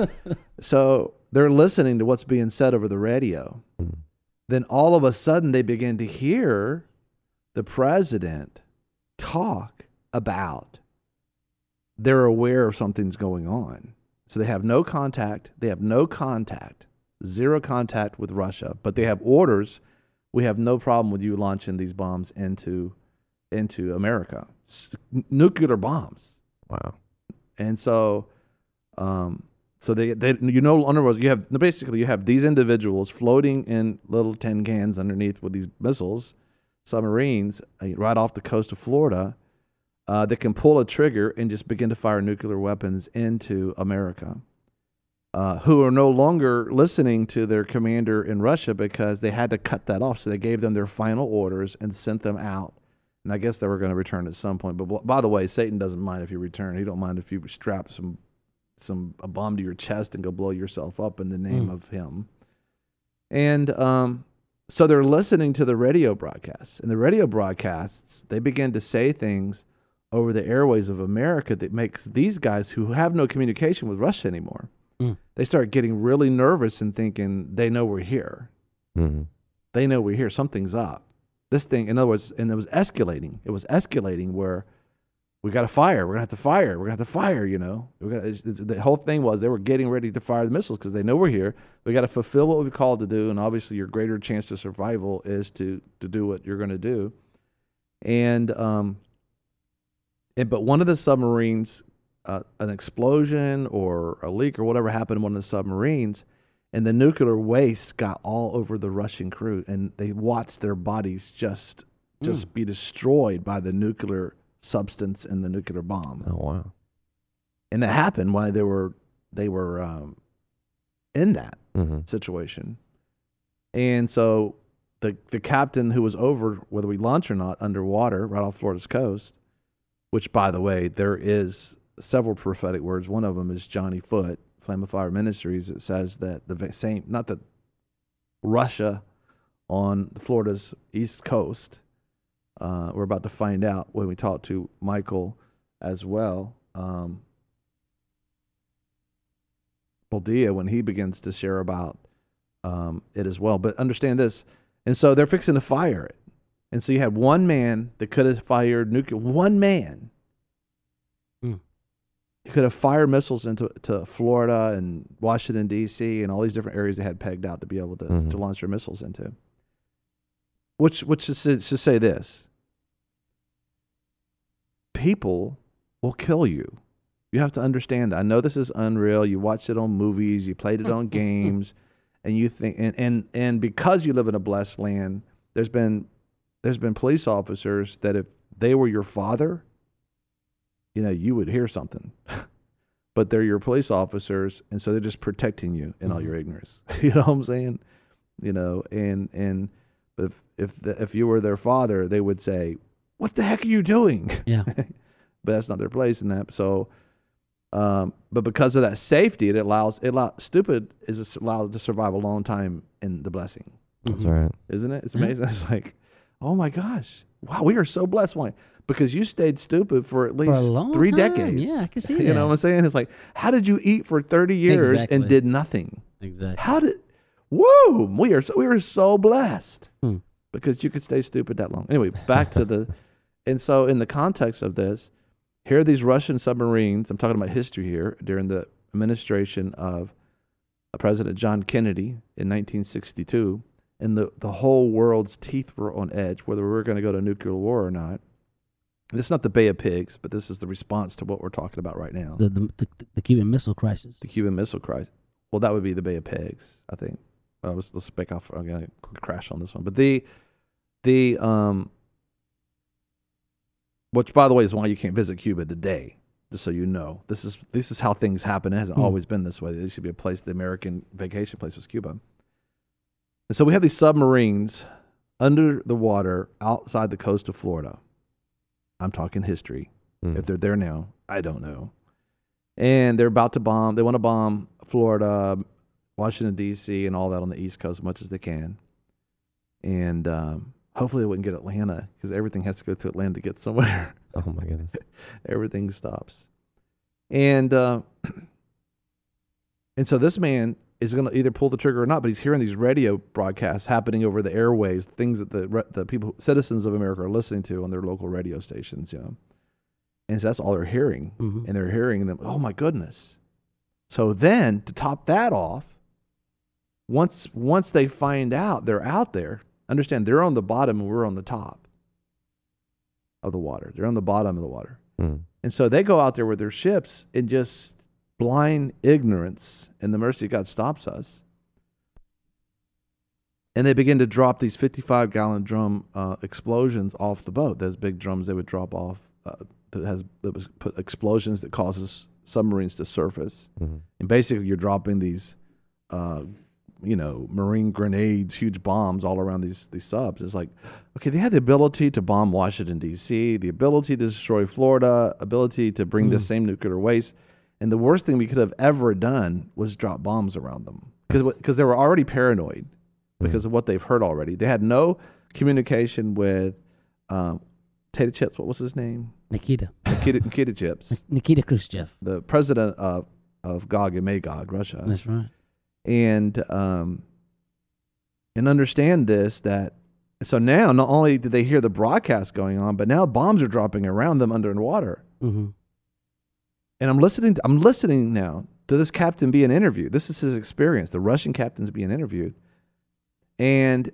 so they're listening to what's being said over the radio. Mm. Then all of a sudden they begin to hear the president talk about they're aware of something's going on. So they have no contact. They have no contact, zero contact with Russia, but they have orders. We have no problem with you launching these bombs into into America, S- nuclear bombs. Wow. And so, um, so they, they, you know, in other words, you have basically you have these individuals floating in little tin cans underneath with these missiles, submarines, uh, right off the coast of Florida, uh, that can pull a trigger and just begin to fire nuclear weapons into America. Uh, who are no longer listening to their commander in Russia because they had to cut that off. So they gave them their final orders and sent them out. And I guess they were going to return at some point. But b- by the way, Satan doesn't mind if you return. He don't mind if you strap some some a bomb to your chest and go blow yourself up in the name Mm. of him. And um, so they're listening to the radio broadcasts. And the radio broadcasts, they begin to say things over the airways of America that makes these guys who have no communication with Russia anymore, Mm. they start getting really nervous and thinking they know we're here. Mhm. They know we're here. Something's up. This thing, in other words, and it was escalating. It was escalating where we got to fire. We're gonna have to fire. We're gonna have to fire. You know, we got it's, it's, the whole thing was they were getting ready to fire the missiles because they know we're here. We got to fulfill what we're called to do, and obviously, your greater chance of survival is to to do what you're going to do. And um, and, but one of the submarines, uh, an explosion or a leak or whatever happened in one of the submarines. And the nuclear waste got all over the Russian crew, and they watched their bodies just just be destroyed by the nuclear substance in the nuclear bomb. Oh wow. And that happened while they were they were um, in that Mhm. situation. And so the the captain who was over whether we launch or not underwater right off Florida's coast, which by the way there is several prophetic words. One of them is Johnny Foote. Flame of Fire Ministries, it says that the va- same, not that Russia on Florida's east coast, uh, we're about to find out when we talk to Michael as well, um, Boldia, when he begins to share about um, it as well. But understand this, and so they're fixing to fire it. And so you had one man that could have fired nuclear, one man. He could have fired missiles into to Florida and Washington, D C, and all these different areas they had pegged out to be able to, Mhm. to launch their missiles into. Which, which is to, to say this. People will kill you. You have to understand that. I know this is unreal. You watched it on movies. You played it on games. And you think, and, and, and because you live in a blessed land, there's been, there's been police officers that if they were your father, you know, you would hear something, but they're your police officers, and so they're just protecting you in all your ignorance. You know what I'm saying? You know, and and if if the, if you were their father, they would say, "What the heck are you doing?" Yeah. But that's not their place in that. So, Um, but because of that safety, it allows it allow, stupid is allowed to survive a long time in the blessing. That's right. Isn't it? It's amazing. It's like, oh my gosh, wow, we are so blessed. Why? Because you stayed stupid for at least For a long three time. decades. Yeah, I can see You that. know what I'm saying? It's like, how did you eat for thirty years Exactly. and did nothing? Exactly. How did? Whoa, we are so, we are so blessed Hmm. because you could stay stupid that long. Anyway, back to the, and so in the context of this, here are these Russian submarines. I'm talking about history here during the administration of President John Kennedy in nineteen sixty-two, and the, the whole world's teeth were on edge, whether we were going to go to nuclear war or not. This is not the Bay of Pigs, but this is the response to what we're talking about right now. The, the, the, the Cuban Missile Crisis. The Cuban Missile Crisis. Well, that would be the Bay of Pigs, I think. Uh, let's, let's back off. I'm going to crash on this one. But the, the, um, which by the way is why you can't visit Cuba today, just so you know. This is this is how things happen. It hasn't Hmm. always been this way. There used to be a place, the American vacation place was Cuba. And so we have these submarines under the water outside the coast of Florida. I'm talking history. Mm. If they're there now, I don't know. And they're about to bomb. They want to bomb Florida, Washington, D C, and all that on the East Coast as much as they can. And um, hopefully they wouldn't get Atlanta because everything has to go through Atlanta to get somewhere. Oh my goodness. Everything stops. And uh, and so this man is going to either pull the trigger or not, but he's hearing these radio broadcasts happening over the airways, things that the re- the people, citizens of America, are listening to on their local radio stations, you know. And so that's all they're hearing, Mhm. and they're hearing them. Oh my goodness! So then, to top that off, once once they find out they're out there, understand they're on the bottom and we're on the top of the water. They're on the bottom of the water. Mm. And so they go out there with their ships in just blind ignorance, and the mercy of God stops us. And they begin to drop these fifty-five gallon drum uh, explosions off the boat. Those big drums they would drop off uh, that has that was put explosions that causes submarines to surface. Mm-hmm. And basically, you're dropping these, uh, you know, marine grenades, huge bombs all around these these subs. It's like, okay, they had the ability to bomb Washington, D C, the ability to destroy Florida, ability to bring Mm. the same nuclear waste. And the worst thing we could have ever done was drop bombs around them because they were already paranoid because of what they've heard already. They had no communication with um, Potato Chips. What was his name? Nikita. Nikita, Nikita Chips, Nikita Khrushchev. the president of, of Gog and Magog, Russia. That's right. and um, and understand this, that so now not only did they hear the broadcast going on, but now bombs are dropping around them underwater. Mm-hmm. And I'm listening. To, I'm listening now to this captain being interviewed. This is his experience. The Russian captain's being interviewed, and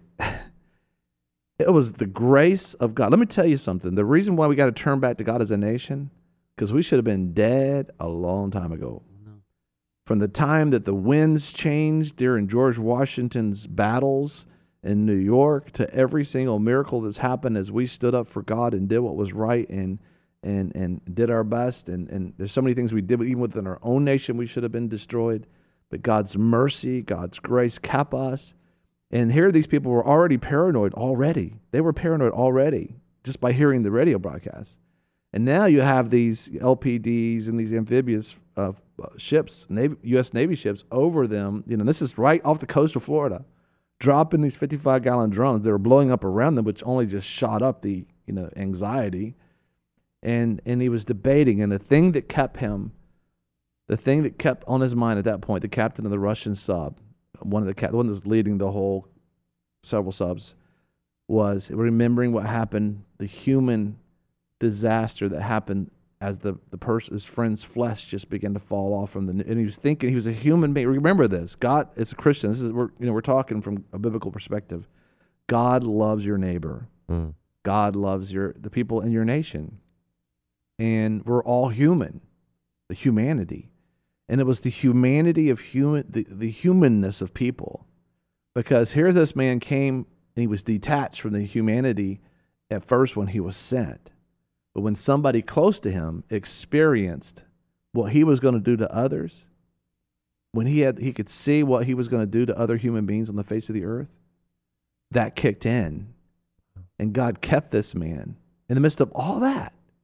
it was the grace of God. Let me tell you something. The reason why we got to turn back to God as a nation, because we should have been dead a long time ago. From the time that the winds changed during George Washington's battles in New York to every single miracle that's happened as we stood up for God and did what was right and and and did our best. And, and there's so many things we did, even within our own nation, we should have been destroyed. But God's mercy, God's grace kept us. And here these people were already paranoid already. They were paranoid already just by hearing the radio broadcast. And now you have these L P Ds and these amphibious uh, ships, Navy, U S Navy ships over them. You know, this is right off the coast of Florida, dropping these fifty-five gallon drones that are blowing up around them, which only just shot up the, you know, anxiety. And and he was debating, and the thing that kept him, the thing that kept on his mind at that point, the captain of the Russian sub, one of the cap, the one that was leading the whole several subs, was remembering what happened, the human disaster that happened as the the person, his friend's flesh just began to fall off from the, and he was thinking he was a human being. Remember this: God, it's a Christian. This is we're you know we're talking from a biblical perspective. God loves your neighbor. Mm. God loves your the people in your nation, and we're all human, the humanity, and it was the humanity of human, the, the humanness of people, because here this man came and he was detached from the humanity at first when he was sent. But when somebody close to him experienced what he was going to do to others, when he had he could see what he was going to do to other human beings on the face of the earth, that kicked in. And God kept this man in the midst of all that.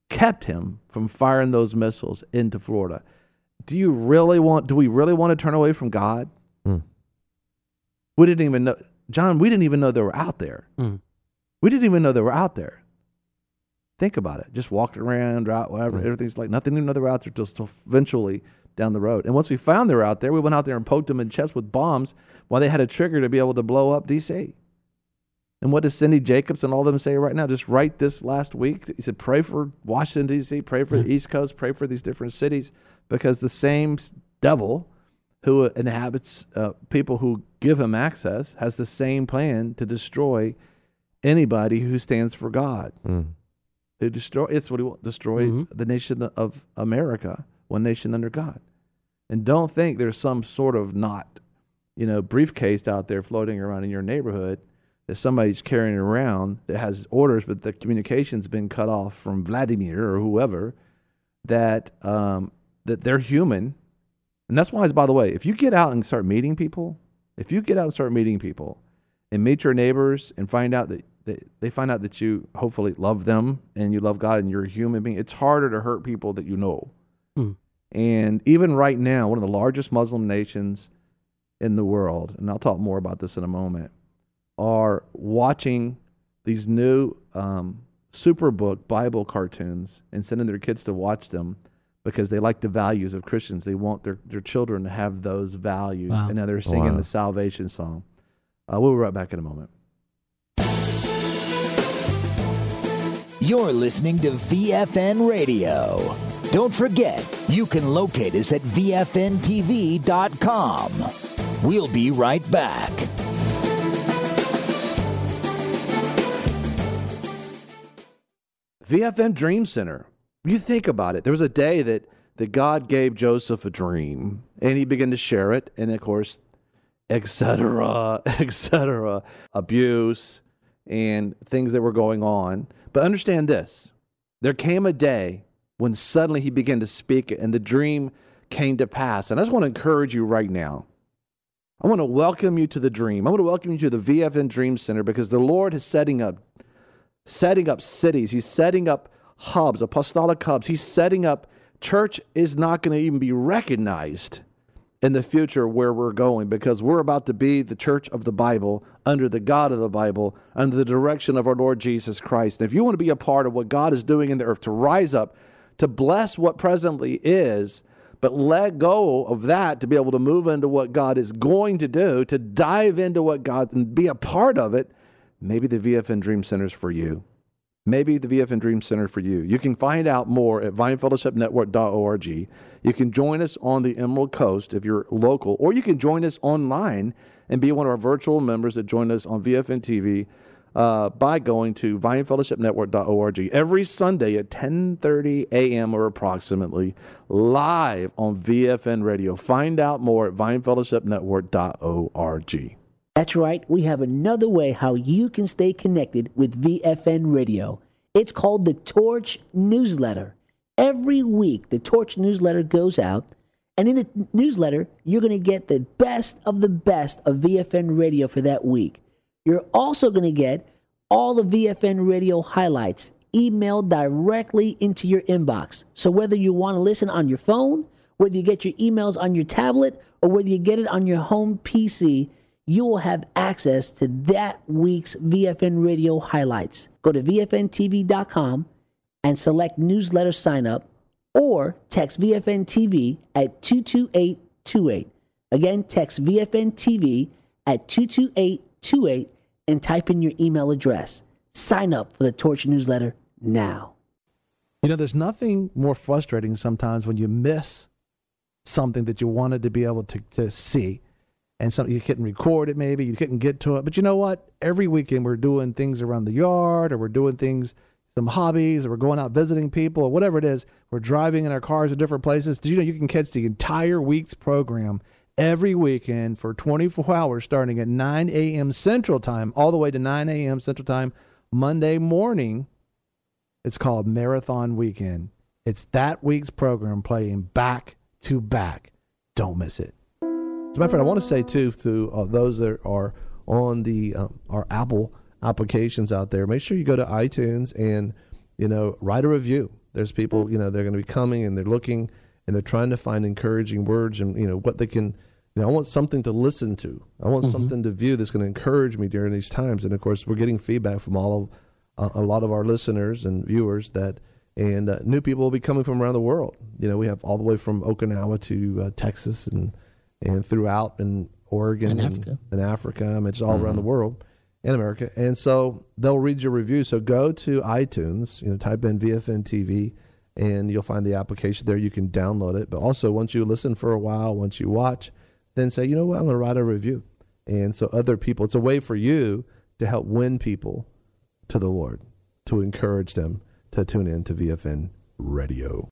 kept him from firing those missiles into Florida. Do you really want, do we really want to turn away from God? Mm. We didn't even know, John, we didn't even know they were out there. Mm. We didn't even know they were out there. Think about it. Just walked around, out, whatever. Mm. Everything's like nothing, even know they were out there until eventually down the road. And once we found they were out there, we went out there and poked them in the chest with bombs while they had a trigger to be able to blow up D C. And what does Cindy Jacobs and all of them say right now? Just right this last week, he said, pray for Washington, D C, pray for the East Coast, pray for these different cities, because the same devil who inhabits uh, people who give him access has the same plan to destroy anybody who stands for God. Mm. Who destroy, it's what he wants, destroy mm-hmm. the nation of America, one nation under God. And don't think there's some sort of not, you know, briefcase out there floating around in your neighborhood that somebody's carrying around that has orders, but the communication's been cut off from Vladimir or whoever, that um, that they're human. And that's why, by the way, if you get out and start meeting people, if you get out and start meeting people and meet your neighbors and find out that, that they find out that you hopefully love them and you love God and you're a human being, it's harder to hurt people that you know. Hmm. And even right now, one of the largest Muslim nations in the world, and I'll talk more about this in a moment, are watching these new um, Superbook Bible cartoons and sending their kids to watch them because they like the values of Christians. They want their, their children to have those values. Wow. And now they're singing wow. the salvation song. Uh, we'll be right back in a moment. You're listening to V F N Radio. Don't forget, you can locate us at V F N T V dot com. We'll be right back. V F N Dream Center. You think about it. There was a day that, that God gave Joseph a dream, and he began to share it, and of course, et cetera, et cetera, abuse and things that were going on. But understand this. There came a day when suddenly he began to speak it, and the dream came to pass. And I just want to encourage you right now. I want to welcome you to the dream. I want to welcome you to the V F N Dream Center, because the Lord is setting up setting up cities. He's setting up hubs, apostolic hubs. He's setting up, church is not going to even be recognized in the future where we're going, because we're about to be the church of the Bible, under the God of the Bible, under the direction of our Lord Jesus Christ. And if you want to be a part of what God is doing in the earth, to rise up, to bless what presently is, but let go of that to be able to move into what God is going to do, to dive into what God and be a part of it, maybe the V F N Dream Center is for you. Maybe the V F N Dream Center for you. You can find out more at vine fellowship network dot org. You can join us on the Emerald Coast if you're local, or you can join us online and be one of our virtual members that join us on V F N T V uh, by going to vine fellowship network dot org. Every Sunday at ten thirty a.m. or approximately, live on V F N Radio. Find out more at vine fellowship network dot org. That's right. We have another way how you can stay connected with V F N Radio. It's called the Torch Newsletter. Every week, the Torch Newsletter goes out, and in the newsletter, you're going to get the best of the best of V F N Radio for that week. You're also going to get all the V F N Radio highlights emailed directly into your inbox. So whether you want to listen on your phone, whether you get your emails on your tablet, or whether you get it on your home P C, you will have access to that week's V F N Radio highlights. Go to V F N T V dot com and select newsletter sign up, or text V F N T V at two two eight two eight. Again, text V F N T V at two two eight two eight and type in your email address. Sign up for the Torch Newsletter now. You know, there's nothing more frustrating sometimes when you miss something that you wanted to be able to, to see. And something you couldn't record it, maybe you couldn't get to it. But you know what? Every weekend we're doing things around the yard, or we're doing things, some hobbies, or we're going out visiting people, or whatever it is. We're driving in our cars to different places. Did you know you can catch the entire week's program every weekend for twenty-four hours, starting at nine a.m. Central Time, all the way to nine a.m. Central Time, Monday morning. It's called Marathon Weekend. It's that week's program playing back to back. Don't miss it. As a matter of fact, I want to say, too, to uh, those that are on the um, our Apple applications out there, make sure you go to iTunes and, you know, write a review. There's people, you know, they're going to be coming and they're looking and they're trying to find encouraging words and, you know, what they can, you know, I want something to listen to. I want mm-hmm. something to view that's going to encourage me during these times. And, of course, we're getting feedback from all of uh, a lot of our listeners and viewers that, and uh, new people will be coming from around the world. You know, we have all the way from Okinawa to uh, Texas and and throughout and Oregon and, and Africa. And Africa. I mean, it's all mm-hmm. around the world and America. And so they'll read your review. So go to iTunes, you know, type in V F N T V, and you'll find the application there. You can download it. But also, once you listen for a while, once you watch, then say, you know what, I'm going to write a review. And so other people, it's a way for you to help win people to the Lord, to encourage them to tune in to V F N Radio.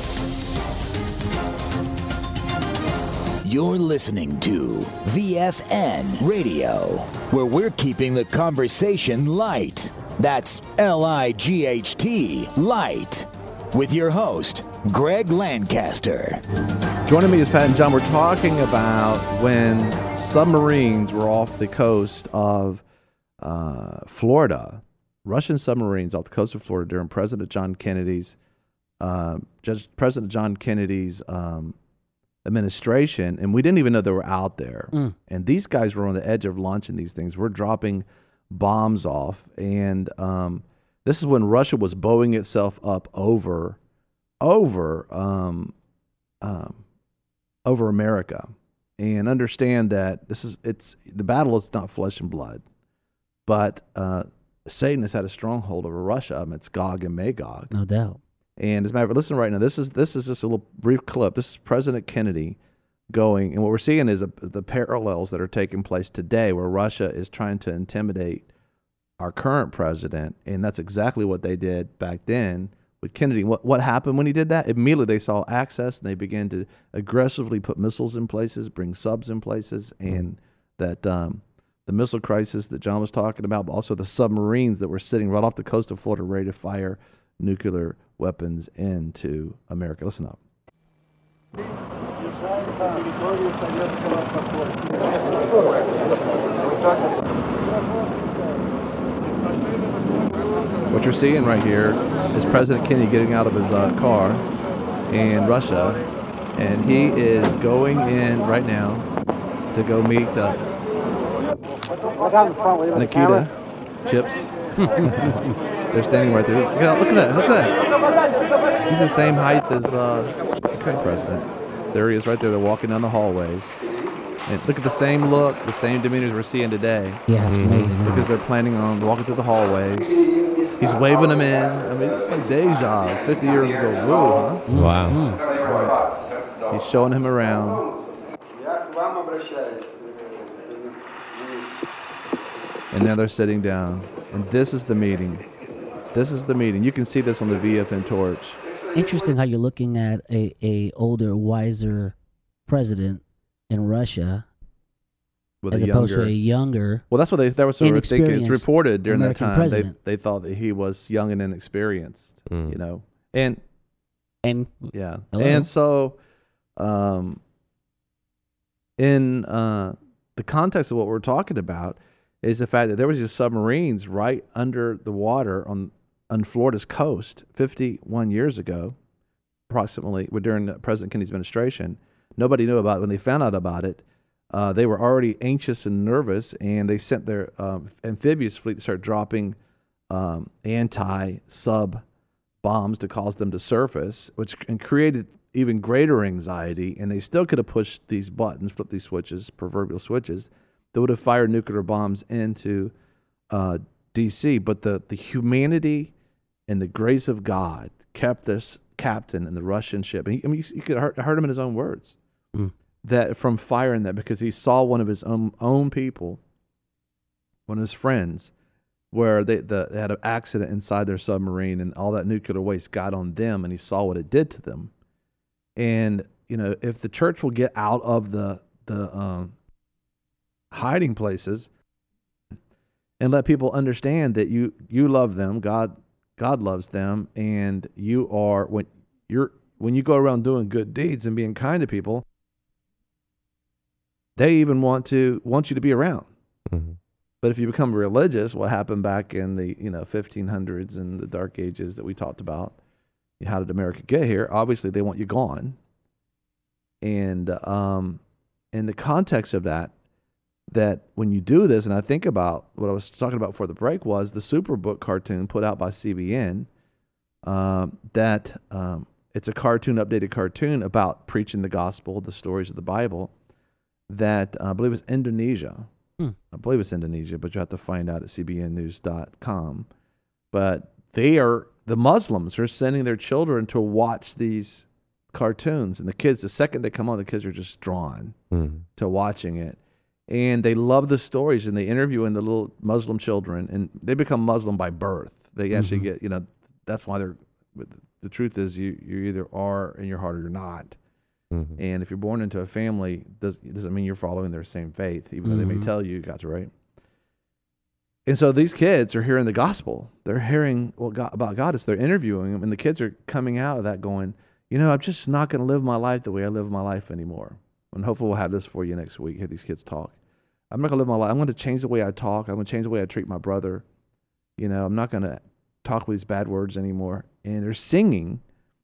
You're listening to V F N Radio, where we're keeping the conversation light. That's L I G H T, light. With your host, Greg Lancaster. Joining me is Pat and John. We're talking about when submarines were off the coast of uh, Florida, Russian submarines off the coast of Florida during President John Kennedy's, uh, Judge, President John Kennedy's um, administration, and we didn't even know they were out there. Mm. And these guys were on the edge of launching these things. We're dropping bombs off, and um, this is when Russia was bowing itself up over, over, um, um, over America. And understand that this is it's the battle is not flesh and blood, but uh, Satan has had a stronghold over Russia. I mean, it's Gog and Magog, no doubt. And as a matter of fact, listen right now. This is this is just a little brief clip. This is President Kennedy going, and what we're seeing is a, the parallels that are taking place today, where Russia is trying to intimidate our current president, and that's exactly what they did back then with Kennedy. What what happened when he did that? Immediately they saw access, and they began to aggressively put missiles in places, bring subs in places, and that um, the missile crisis that John was talking about, but also the submarines that were sitting right off the coast of Florida ready to fire nuclear weapons into America. Listen up. What you're seeing right here is President Kennedy getting out of his uh, car in Russia, and he is going in right now to go meet uh, Nikita Chips. They're standing right there. Look at, look at that. Look at that. He's the same height as uh, the current president. There he is right there. They're walking down the hallways. And look at the same look, the same demeanors we're seeing today. Yeah, it's mm-hmm. amazing. Because they're planning on walking through the hallways. He's waving them in. I mean, it's like deja, fifty years ago. Woo, huh? Wow. Mm-hmm. He's showing him around. And now they're sitting down. And this is the meeting. This is the meeting. You can see this on the V F N Torch. Interesting how you're looking at a, a older, wiser president in Russia With as a opposed younger, to a younger, well, that's what they that was what thinking. It's reported during American that time. President. They they thought that he was young and inexperienced. Mm. You know, and and yeah, hello? and so, um, in uh, the context of what we're talking about is the fact that there was just submarines right under the water on on Florida's coast fifty-one years ago, approximately, during President Kennedy's administration. Nobody knew about it. When they found out about it, uh, they were already anxious and nervous, and they sent their um, amphibious fleet to start dropping um, anti-sub bombs to cause them to surface, which and created even greater anxiety. And they still could have pushed these buttons, flipped these switches, proverbial switches, that would have fired nuclear bombs into uh, D C. But the, the humanity and the grace of God kept this captain in the Russian ship. And he, I mean, you, you could have heard him in his own words. Mm. That from firing that, because he saw one of his own own people, one of his friends, where they, the, they had an accident inside their submarine, and all that nuclear waste got on them, and he saw what it did to them. And you know, if the church will get out of the the um, hiding places and let people understand that you you love them, God God loves them, and you are when you're when you go around doing good deeds and being kind to people, they even want to want you to be around. Mm-hmm. But if you become religious, what happened back in the you know fifteen hundreds and the Dark Ages that we talked about, how did America get here? Obviously, they want you gone. And um, in the context of that, that when you do this, and I think about what I was talking about before the break was the Superbook cartoon put out by C B N, um, that um, it's a cartoon, updated cartoon about preaching the gospel, the stories of the Bible, that uh, I believe it's Indonesia. Hmm. I believe it's Indonesia, but you have to find out at C B N news dot com. But they are, the Muslims are sending their children to watch these cartoons. And the kids, the second they come on, the kids are just drawn Mm-hmm. to watching it. And they love the stories, and they interviewing the little Muslim children, and they become Muslim by birth. They actually Mhm. get, you know, that's why they're, the truth is you, you either are in your heart or you're not. Mm-hmm. And if you're born into a family, does, doesn't mean you're following their same faith, even though they may Mhm. tell you you got to, right? And so these kids are hearing the gospel. They're hearing what God, about God as they're interviewing them, and the kids are coming out of that going, you know, I'm just not going to live my life the way I live my life anymore. And hopefully we'll have this for you next week, hear these kids talk. I'm not going to live my life. I'm going to change the way I talk. I'm going to change the way I treat my brother. You know, I'm not going to talk with these bad words anymore. And they're singing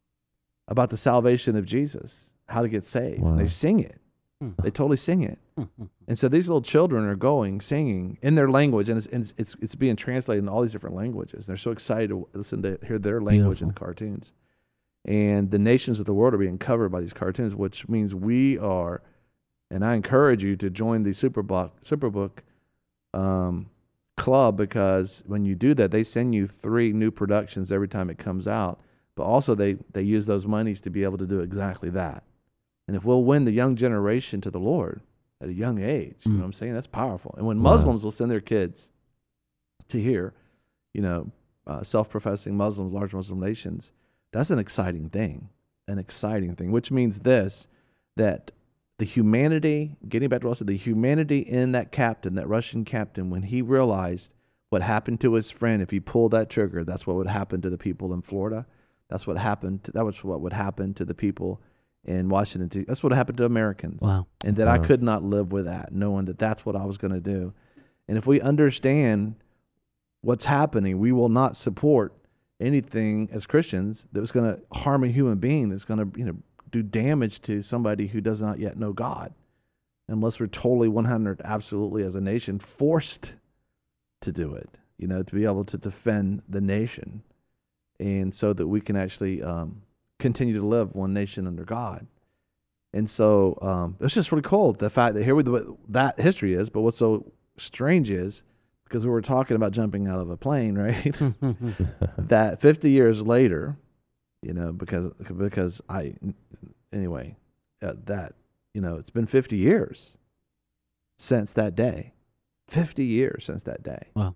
about the salvation of Jesus, how to get saved. Wow. They sing it. Hmm. They totally sing it. Hmm. And so these little children are going, singing in their language, and it's, and it's, it's, it's being translated in all these different languages. They're so excited to listen to hear their language in the cartoons. And the nations of the world are being covered by these cartoons, which means we are, and I encourage you to join the Superbook, Superbook um, club, because when you do that, they send you three new productions every time it comes out. But also they, they use those monies to be able to do exactly that. And if we'll win the young generation to the Lord at a young age, you know what I'm saying? That's powerful. And when Wow. Muslims will send their kids to hear, you know, uh, self-professing Muslims, large Muslim nations, that's an exciting thing, an exciting thing, which means this, that the humanity, getting back to also the humanity in that captain, that Russian captain, when he realized what happened to his friend, if he pulled that trigger, that's what would happen to the people in Florida. That's what happened. To, that was what would happen to the people in Washington, D C. That's what happened to Americans. Wow. And that I Wow. could not live with that, knowing that that's what I was going to do. And if we understand what's happening, we will not support anything as Christians that was going to harm a human being, that's going to, you know, do damage to somebody who does not yet know God, unless we're totally one hundred, absolutely as a nation, forced to do it, you know, to be able to defend the nation, and so that we can actually um, continue to live one nation under God. And so um, it's just really cool, the fact that here we, what that history is, but what's so strange is, because we were talking about jumping out of a plane, right? that fifty years later, you know, because because I, anyway, uh, that, you know, it's been fifty years since that day. fifty years since that day. Wow.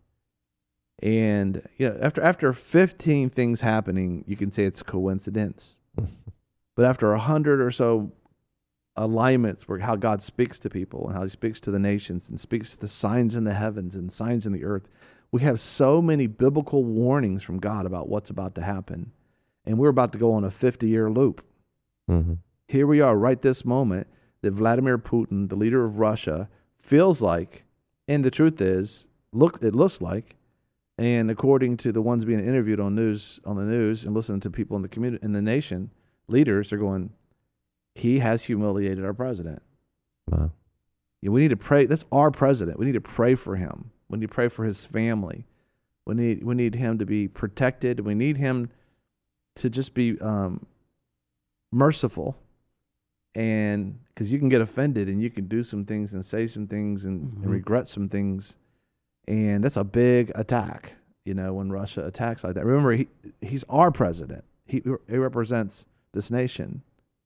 And, you know, after after fifteen things happening, you can say it's a coincidence. But after a hundred or so alignments where how God speaks to people and how he speaks to the nations and speaks to the signs in the heavens and signs in the earth, we have so many biblical warnings from God about what's about to happen. And we're about to go on a fifty-year loop. Mm-hmm. Here we are right this moment that Vladimir Putin, the leader of Russia, feels like, and the truth is, look, it looks like, and according to the ones being interviewed on news on the news and listening to people in the community, in the nation, leaders are going, he has humiliated our president. Wow. Yeah, we need to pray. That's our president. We need to pray for him. We need to pray for his family. We need we need him to be protected. We need him to just be um, merciful. And because you can get offended and you can do some things and say some things and, Mhm. and regret some things. And that's a big attack, you know, when Russia attacks like that. Remember, he he's our president. He, he represents this nation.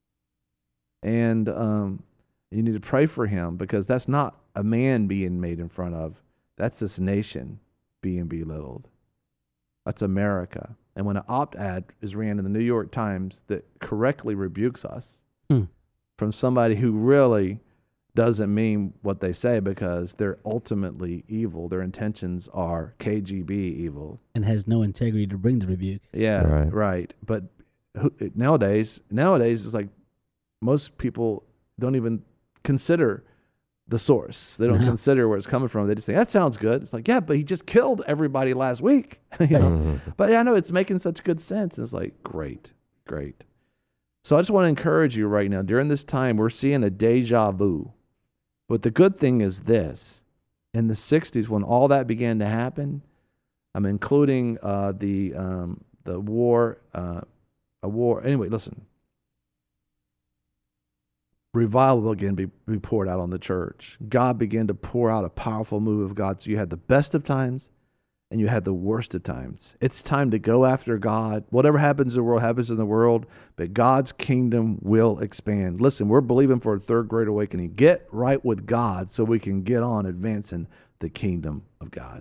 And um, you need to pray for him, because that's not a man being made in front of. That's this nation being belittled. That's America. And when an op-ed is ran in the New York Times that correctly rebukes us Hmm. from somebody who really doesn't mean what they say, because they're ultimately evil. Their intentions are K G B evil. And has no integrity to bring the rebuke. Yeah, Right. right. But who, nowadays, nowadays it's like most people don't even consider the source. They don't No. consider where it's coming from. They just think, that sounds good. It's like, yeah, but he just killed everybody last week. you know? Mhm. But yeah, I know it's making such good sense. And it's like, great. Great. So I just want to encourage you right now. During this time, we're seeing a deja vu. But the good thing is this. In the sixties, when all that began to happen, I'm including uh, the um, the war, uh, a war. Anyway, listen. Revival began to be, be poured out on the church. God began to pour out a powerful move of God. So you had the best of times and you had the worst of times. It's time to go after God. Whatever happens in the world happens in the world, but God's kingdom will expand. Listen, we're believing for a third great awakening. Get right with God so we can get on advancing the kingdom of God.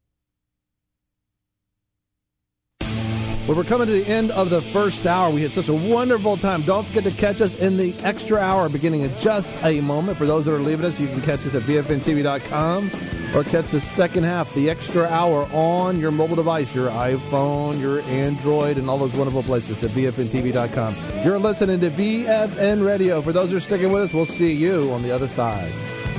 Well, we're coming to the end of the first hour. We had such a wonderful time. Don't forget to catch us in the extra hour beginning in just a moment. For those that are leaving us, you can catch us at V F N T V dot com or catch the second half, the extra hour, on your mobile device, your iPhone, your Android, and all those wonderful places at V F N T V dot com. You're listening to V F N Radio. For those who are sticking with us, we'll see you on the other side.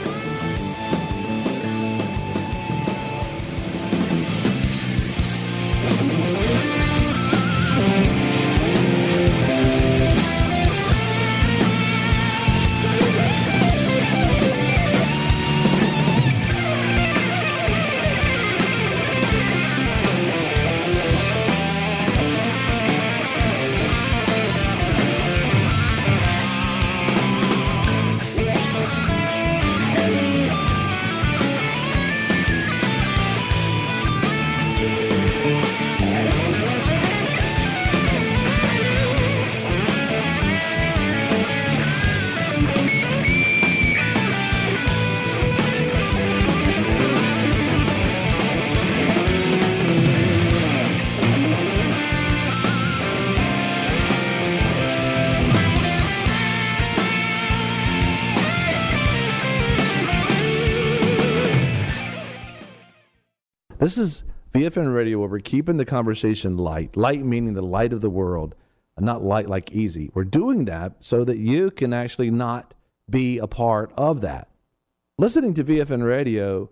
This is V F N Radio, where we're keeping the conversation light. Light meaning the light of the world, and not light like easy. We're doing that so that you can actually not be a part of that. Listening to V F N Radio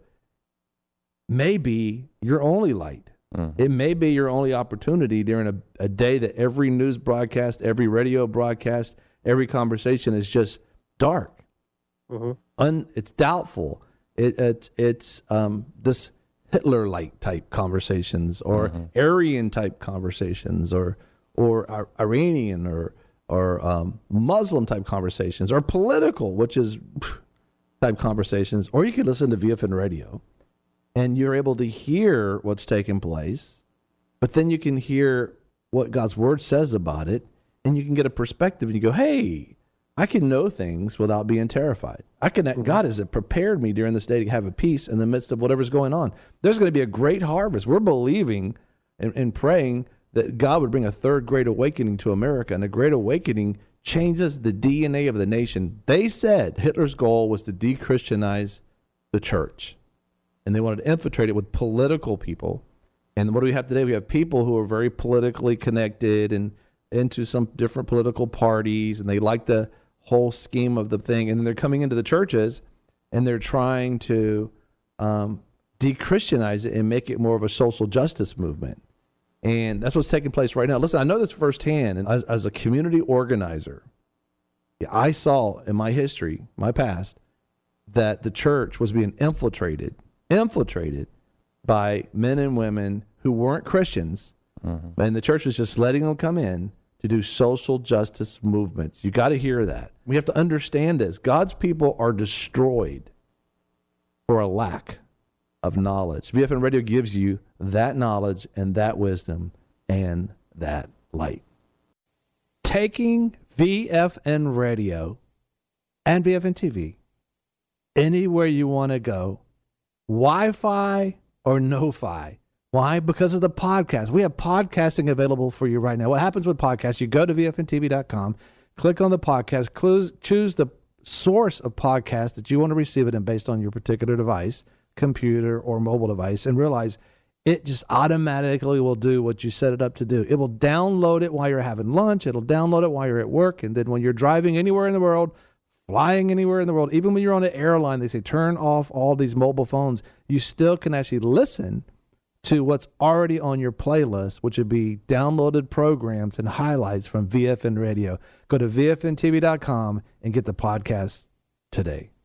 may be your only light. Mm. It may be your only opportunity during a, a day that every news broadcast, every radio broadcast, every conversation is just dark. Mm-hmm. Un, it's doubtful. It, it, it's um, this Hitler-like type conversations, or mm-hmm. Aryan-type conversations, or or Iranian or or um, Muslim-type conversations, or political, which is type conversations. Or you could listen to V F N Radio, and you're able to hear what's taking place, but then you can hear what God's Word says about it, and you can get a perspective, and you go, hey, I can know things without being terrified. I can. Mm-hmm. God has prepared me during this day to have a peace in the midst of whatever's going on. There's going to be a great harvest. We're believing and, and praying that God would bring a third great awakening to America, and a great awakening changes the D N A of the nation. They said Hitler's goal was to de-Christianize the church, and they wanted to infiltrate it with political people. And what do we have today? We have people who are very politically connected and into some different political parties, and they like the whole scheme of the thing, and then they're coming into the churches and they're trying to um, de-Christianize it and make it more of a social justice movement. And that's what's taking place right now. Listen, I know this firsthand, and as, as a community organizer, I saw in my history, my past, that the church was being infiltrated, infiltrated by men and women who weren't Christians, mm-hmm. and the church was just letting them come in to do social justice movements. You got to hear that. We have to understand this. God's people are destroyed for a lack of knowledge. V F N Radio gives you that knowledge and that wisdom and that light. Taking V F N Radio and V F N T V anywhere you want to go, Wi-Fi or no-fi. Why? Because of the podcast. We have podcasting available for you right now. What happens with podcasts? You go to V F N T V dot com, click on the podcast, clues, choose the source of podcast that you want to receive it in based on your particular device, computer or mobile device, and realize it just automatically will do what you set it up to do. It will download it while you're having lunch. It'll download it while you're at work. And then when you're driving anywhere in the world, flying anywhere in the world, even when you're on an airline, they say turn off all these mobile phones. You still can actually listen to what's already on your playlist, which would be downloaded programs and highlights from V F N Radio. Go to V F N T V dot com and get the podcast today.